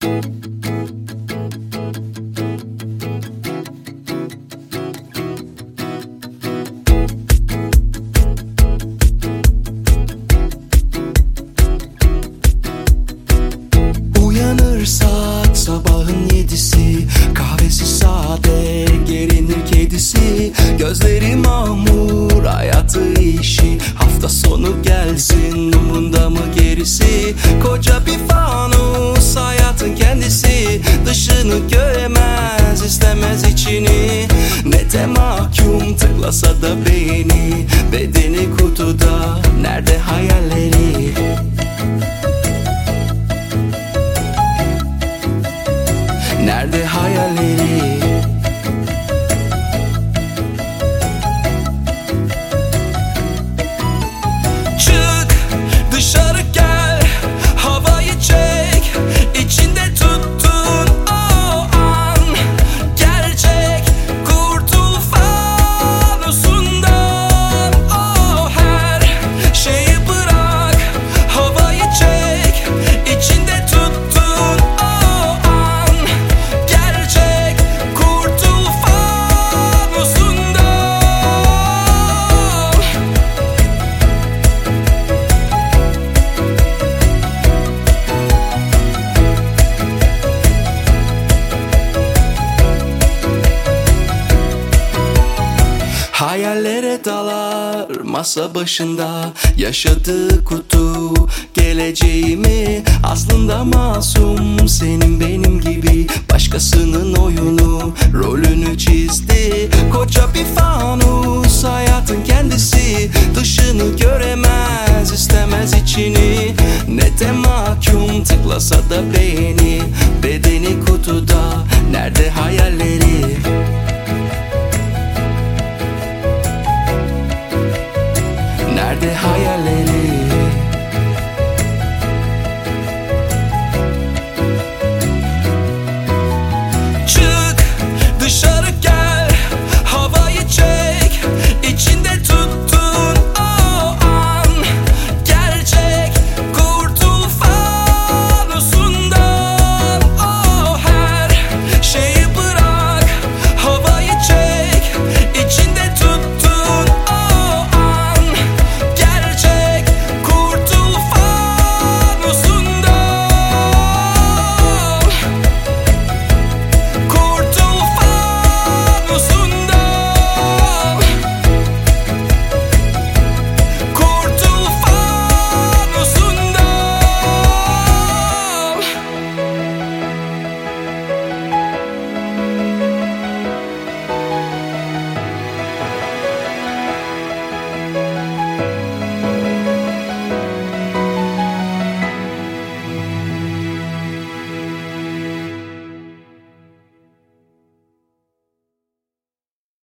Uyanırsak sabahın 7'si, kahvesi sade, gerinir kedisi. Gözleri mahmur, hayatı işi, hafta sonu gelsin, umrunda mı gerisi? Koca bir fanus, hayatın kendisi, dışını göremez, istemez içini. Ne de mahkum, tıklasa da beyni, bedeni kutuda, nerede hayalleri? Nerede hayalleri? Çık dışarı gel, havayı çek, içinde tuttun o an. Gerçek, kurtul fanusundan. O her şeyi bırak, havayı çek, içinde tuttun o an. Gerçek, kurtul fanusundan. Hayallere dalar masa başında, yaşadığı kutu geleceğimi, aslında masum senin